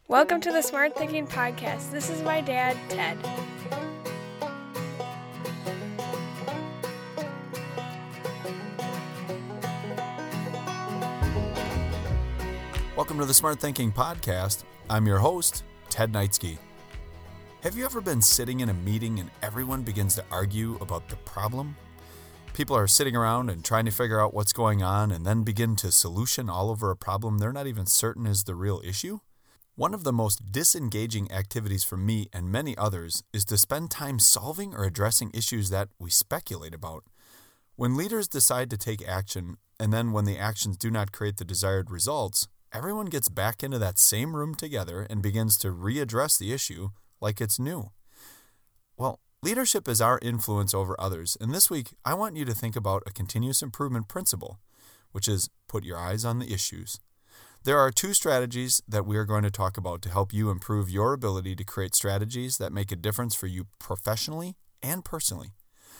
Welcome to the Smart Thinking Podcast. This is my dad, Ted. Welcome to the Smart Thinking Podcast. I'm your host, Ted Knightsky. Have you ever been sitting in a meeting and everyone begins to argue about the problem? People are sitting around and trying to figure out what's going on and then begin to solution all over a problem they're not even certain is the real issue? One of the most disengaging activities for me and many others is to spend time solving or addressing issues that we speculate about. When leaders decide to take action, and then when the actions do not create the desired results, everyone gets back into that same room together and begins to readdress the issue like it's new. Well, leadership is our influence over others, and this week I want you to think about a continuous improvement principle, which is put your eyes on the issues. There are two strategies that we are going to talk about to help you improve your ability to create strategies that make a difference for you professionally and personally.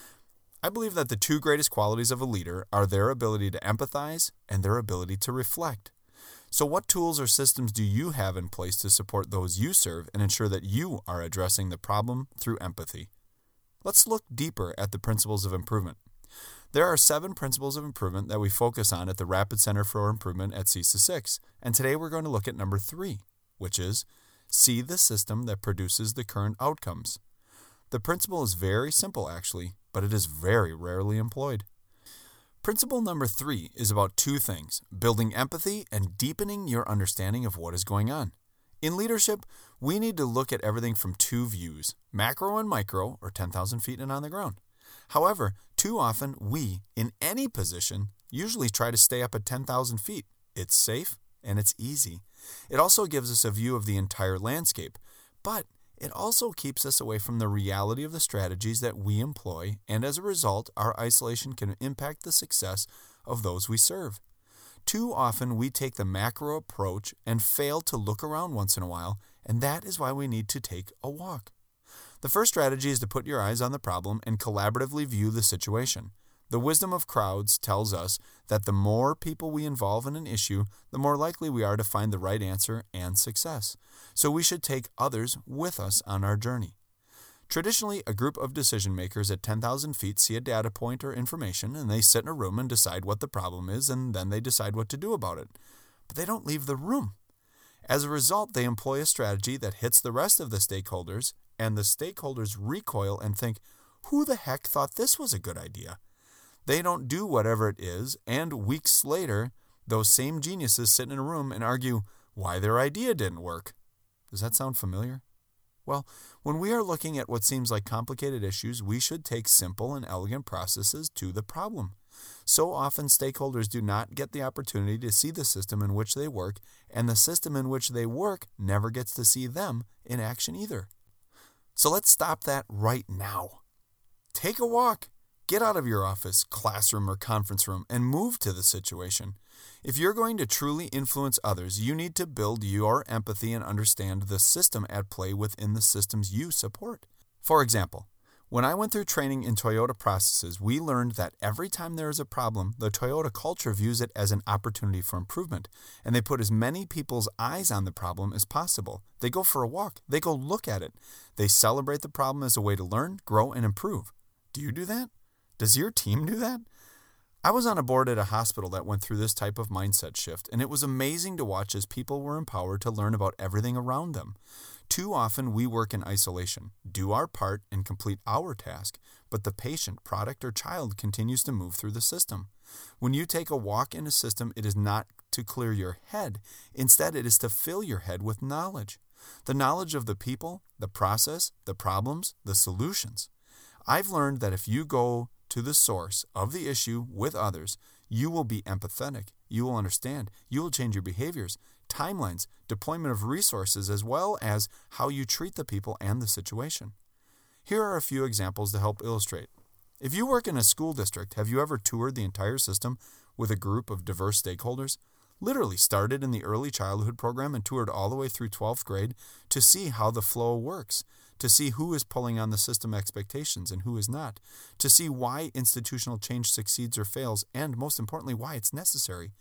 I believe that the two greatest qualities of a leader are their ability to empathize and their ability to reflect. So what tools or systems do you have in place to support those you serve and ensure that you are addressing the problem through empathy? Let's look deeper at the principles of improvement. There are 7 principles of improvement that we focus on at the Rapid Center for Improvement at CESA 6, and today we're going to look at number 3, which is see the system that produces the current outcomes. The principle is very simple actually, but it is very rarely employed. Principle number 3 is about 2 things, building empathy and deepening your understanding of what is going on. In leadership, we need to look at everything from 2 views, macro and micro, or 10,000 feet and on the ground. However, too often we, in any position, usually try to stay up at 10,000 feet. It's safe and it's easy. It also gives us a view of the entire landscape, but it also keeps us away from the reality of the strategies that we employ, and as a result, our isolation can impact the success of those we serve. Too often we take the macro approach and fail to look around once in a while, and that is why we need to take a walk. The first strategy is to put your eyes on the problem and collaboratively view the situation. The wisdom of crowds tells us that the more people we involve in an issue, the more likely we are to find the right answer and success. So we should take others with us on our journey. Traditionally, a group of decision makers at 10,000 feet see a data point or information, and they sit in a room and decide what the problem is, and then they decide what to do about it. But they don't leave the room. As a result, they employ a strategy that hits the rest of the stakeholders, and the stakeholders recoil and think, who the heck thought this was a good idea? They don't do whatever it is, and weeks later, those same geniuses sit in a room and argue why their idea didn't work. Does that sound familiar? Well, when we are looking at what seems like complicated issues, we should take simple and elegant processes to the problem. So often, stakeholders do not get the opportunity to see the system in which they work, and the system in which they work never gets to see them in action either. So let's stop that right now. Take a walk. Get out of your office, classroom, or conference room and move to the situation. If you're going to truly influence others, you need to build your empathy and understand the system at play within the systems you support. For example, when I went through training in Toyota processes, we learned that every time there is a problem, the Toyota culture views it as an opportunity for improvement, and they put as many people's eyes on the problem as possible. They go for a walk. They go look at it. They celebrate the problem as a way to learn, grow, and improve. Do you do that? Does your team do that? I was on a board at a hospital that went through this type of mindset shift, and it was amazing to watch as people were empowered to learn about everything around them. Too often we work in isolation, do our part, and complete our task, but the patient, product, or child continues to move through the system. When you take a walk in a system, it is not to clear your head. Instead, it is to fill your head with knowledge. The knowledge of the people, the process, the problems, the solutions. I've learned that if you go to the source of the issue with others, you will be empathetic, you will understand, you will change your behaviors, timelines, deployment of resources, as well as how you treat the people and the situation. Here are a few examples to help illustrate. If you work in a school district, have you ever toured the entire system with a group of diverse stakeholders? Literally started in the early childhood program and toured all the way through 12th grade to see how the flow works, to see who is pulling on the system expectations and who is not, to see why institutional change succeeds or fails, and most importantly, why it's necessary.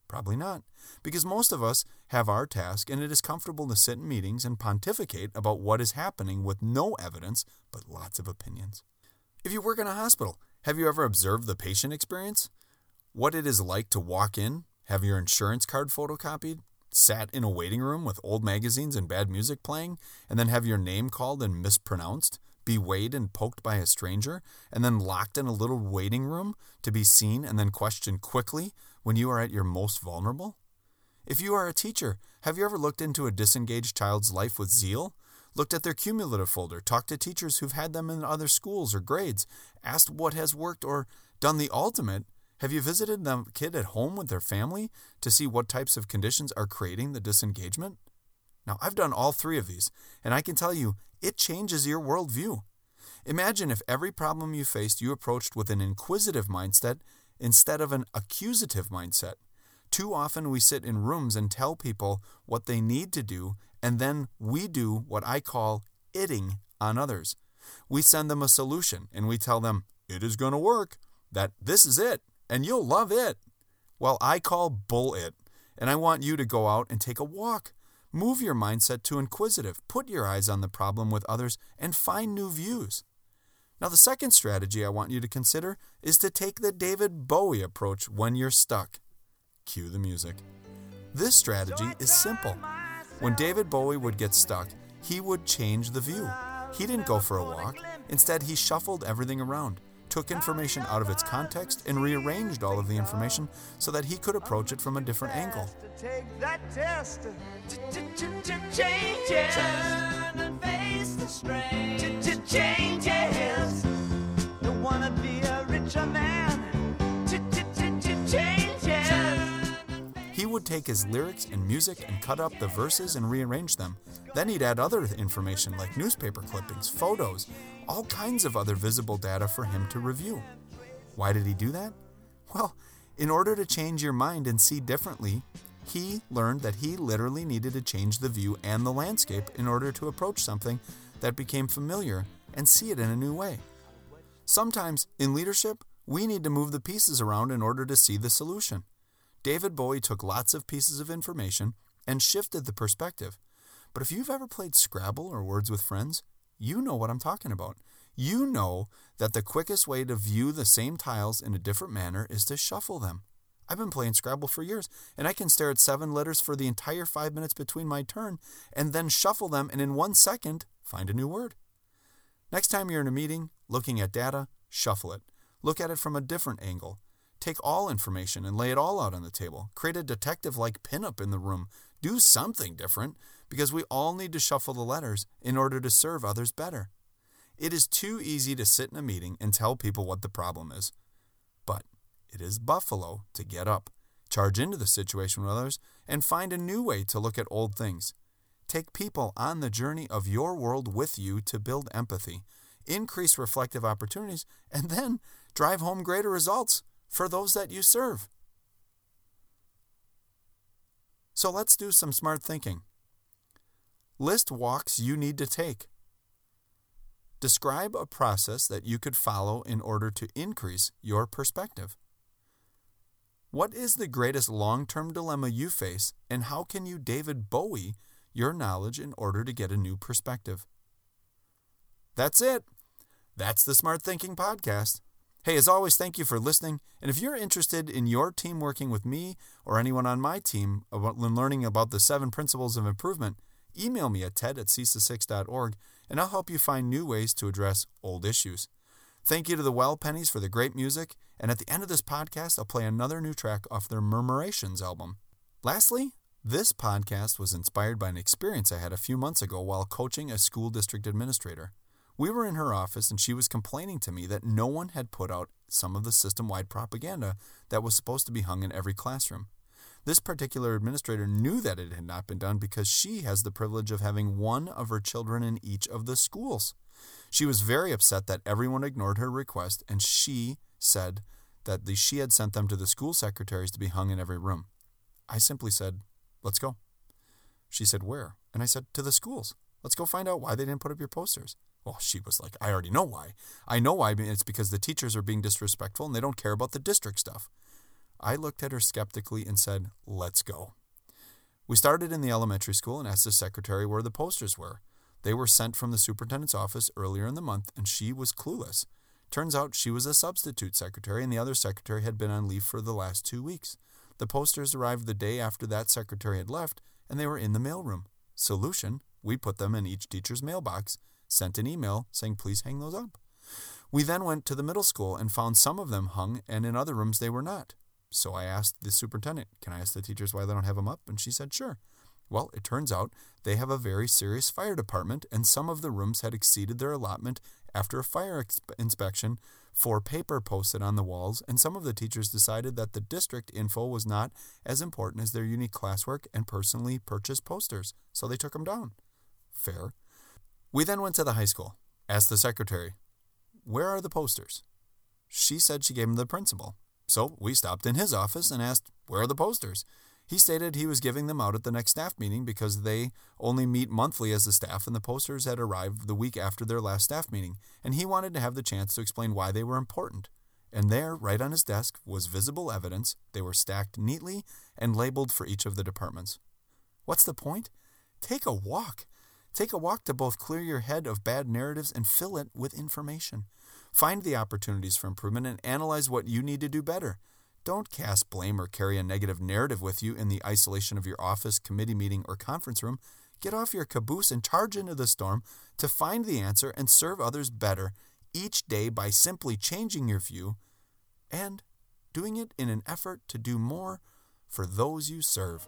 Probably not, because most of us have our task and it is comfortable to sit in meetings and pontificate about what is happening with no evidence but lots of opinions. If you work in a hospital, have you ever observed the patient experience? What it is like to walk in, have your insurance card photocopied, sat in a waiting room with old magazines and bad music playing, and then have your name called and mispronounced, be weighed and poked by a stranger, and then locked in a little waiting room to be seen and then questioned quickly when you are at your most vulnerable? If you are a teacher, have you ever looked into a disengaged child's life with zeal? Looked at their cumulative folder, talked to teachers who've had them in other schools or grades, asked what has worked, or done the ultimate? Have you visited the kid at home with their family to see what types of conditions are creating the disengagement? Now, I've done all three of these, and I can tell you, it changes your worldview. Imagine if every problem you faced you approached with an inquisitive mindset instead of an accusative mindset. Too often we sit in rooms and tell people what they need to do, and then we do what I call itting on others. We send them a solution, and we tell them, it is going to work, that this is it, and you'll love it. Well, I call bull it, and I want you to go out and take a walk. Move your mindset to inquisitive. Put your eyes on the problem with others and find new views. Now, the second strategy I want you to consider is to take the David Bowie approach when you're stuck. Cue the music. This strategy is simple. When David Bowie would get stuck, he would change the view. He didn't go for a walk. Instead, he shuffled everything around, took information out of its context, and rearranged all of the information so that he could approach it from a different angle. Take that test change it. Turn and face the strain. Changes. Don't wanna be a richer man. Changes. He would take his lyrics and music and cut up the verses and rearrange them. Then he'd add other information like newspaper clippings, photos, all kinds of other visible data for him to review. Why did he do that? Well, in order to change your mind and see differently, he learned that he literally needed to change the view and the landscape in order to approach something that became familiar and see it in a new way. Sometimes, in leadership, we need to move the pieces around in order to see the solution. David Bowie took lots of pieces of information and shifted the perspective. But if you've ever played Scrabble or Words with Friends, you know what I'm talking about. You know that the quickest way to view the same tiles in a different manner is to shuffle them. I've been playing Scrabble for years, and I can stare at 7 letters for the entire 5 minutes between my turn, and then shuffle them, and in 1 second, find a new word. Next time you're in a meeting, looking at data, shuffle it. Look at it from a different angle. Take all information and lay it all out on the table. Create a detective-like pinup in the room. Do something different, because we all need to shuffle the letters in order to serve others better. It is too easy to sit in a meeting and tell people what the problem is. But it is buffalo to get up, charge into the situation with others, and find a new way to look at old things. Take people on the journey of your world with you to build empathy, increase reflective opportunities, and then drive home greater results for those that you serve. So let's do some smart thinking. List walks you need to take. Describe a process that you could follow in order to increase your perspective. What is the greatest long-term dilemma you face, and how can you David Bowie your knowledge in order to get a new perspective? That's it. That's the Smart Thinking Podcast. Hey, as always, thank you for listening. And if you're interested in your team working with me or anyone on my team about learning about the 7 principles of improvement, email me at ted@cesa6.org, and I'll help you find new ways to address old issues. Thank you to the Well Pennies for the great music, and at the end of this podcast, I'll play another new track off their Murmurations album. Lastly, this podcast was inspired by an experience I had a few months ago while coaching a school district administrator. We were in her office, and she was complaining to me that no one had put out some of the system-wide propaganda that was supposed to be hung in every classroom. This particular administrator knew that it had not been done because she has the privilege of having one of her children in each of the schools. She was very upset that everyone ignored her request, and she said that she had sent them to the school secretaries to be hung in every room. I simply said, "Let's go." She said, "Where?" And I said, "To the schools. Let's go find out why they didn't put up your posters." Well, she was like, "I already know why. I know why. It's because the teachers are being disrespectful and they don't care about the district stuff." I looked at her skeptically and said, "Let's go." We started in the elementary school and asked the secretary where the posters were. They were sent from the superintendent's office earlier in the month, and she was clueless. Turns out she was a substitute secretary, and the other secretary had been on leave for the last 2 weeks. The posters arrived the day after that secretary had left, and they were in the mailroom. Solution: we put them in each teacher's mailbox, sent an email saying, "Please hang those up." We then went to the middle school and found some of them hung, and in other rooms they were not. So I asked the superintendent, "Can I ask the teachers why they don't have them up?" And she said, "Sure." Well, it turns out they have a very serious fire department, and some of the rooms had exceeded their allotment after a fire inspection for paper posted on the walls, and some of the teachers decided that the district info was not as important as their unique classwork and personally purchased posters, so they took them down. Fair. We then went to the high school, asked the secretary, "Where are the posters?" She said she gave them to the principal. So we stopped in his office and asked, "Where are the posters?" He stated he was giving them out at the next staff meeting because they only meet monthly as a staff, and the posters had arrived the week after their last staff meeting, and he wanted to have the chance to explain why they were important. And there, right on his desk, was visible evidence. They were stacked neatly and labeled for each of the departments. What's the point? Take a walk. Take a walk to both clear your head of bad narratives and fill it with information. Find the opportunities for improvement and analyze what you need to do better. Don't cast blame or carry a negative narrative with you in the isolation of your office, committee meeting, or conference room. Get off your caboose and charge into the storm to find the answer and serve others better each day by simply changing your view and doing it in an effort to do more for those you serve.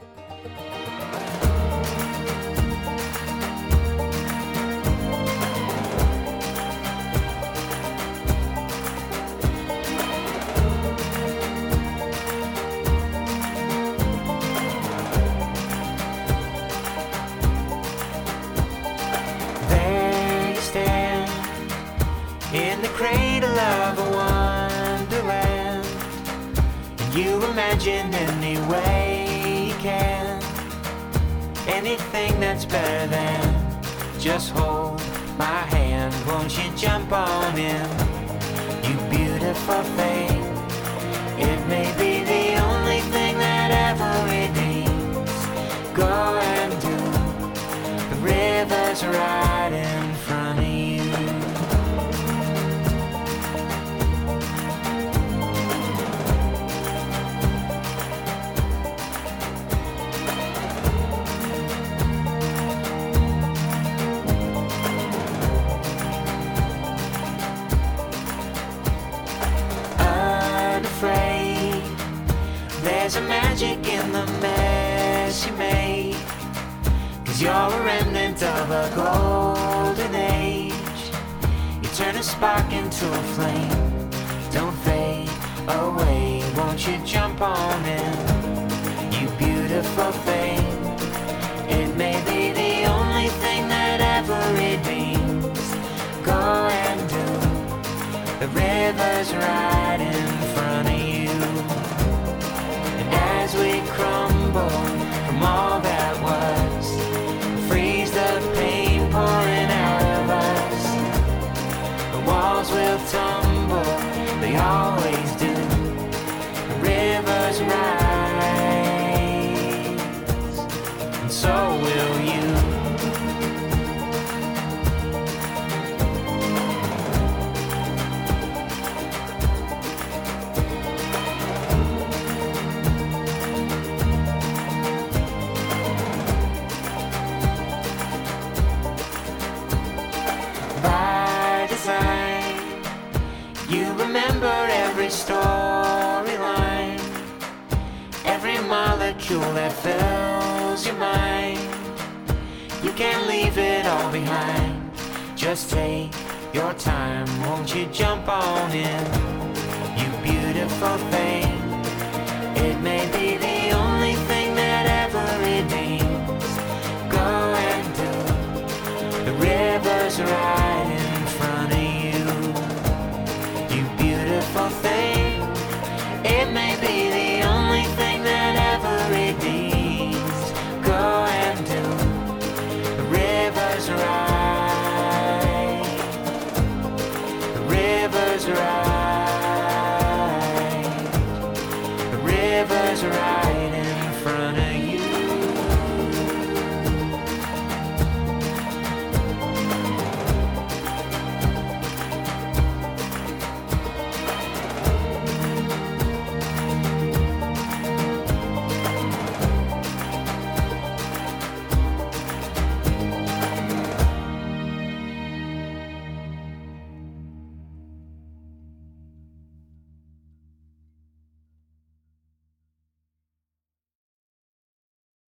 In the cradle of a wonderland, and you imagine any way you can, anything that's better than just hold my hand. Won't you jump on in, you beautiful thing? It may be the only thing that ever it needs. Go and do, the river's right in front of you. There's a magic in the mess you made, 'cause you're a remnant of a golden age. You turn a spark into a flame, don't fade away. Won't you jump on in, you beautiful thing? It may be the only thing that ever it means. Go and do, the river's right in front of you. As we crumble from all that was, freeze the pain pouring out of us. The walls will tumble, they always do. The rivers rise, and so will you. You remember every storyline, every molecule that fills your mind. You can't leave it all behind, just take your time. Won't you jump on in, you beautiful thing? It may be the only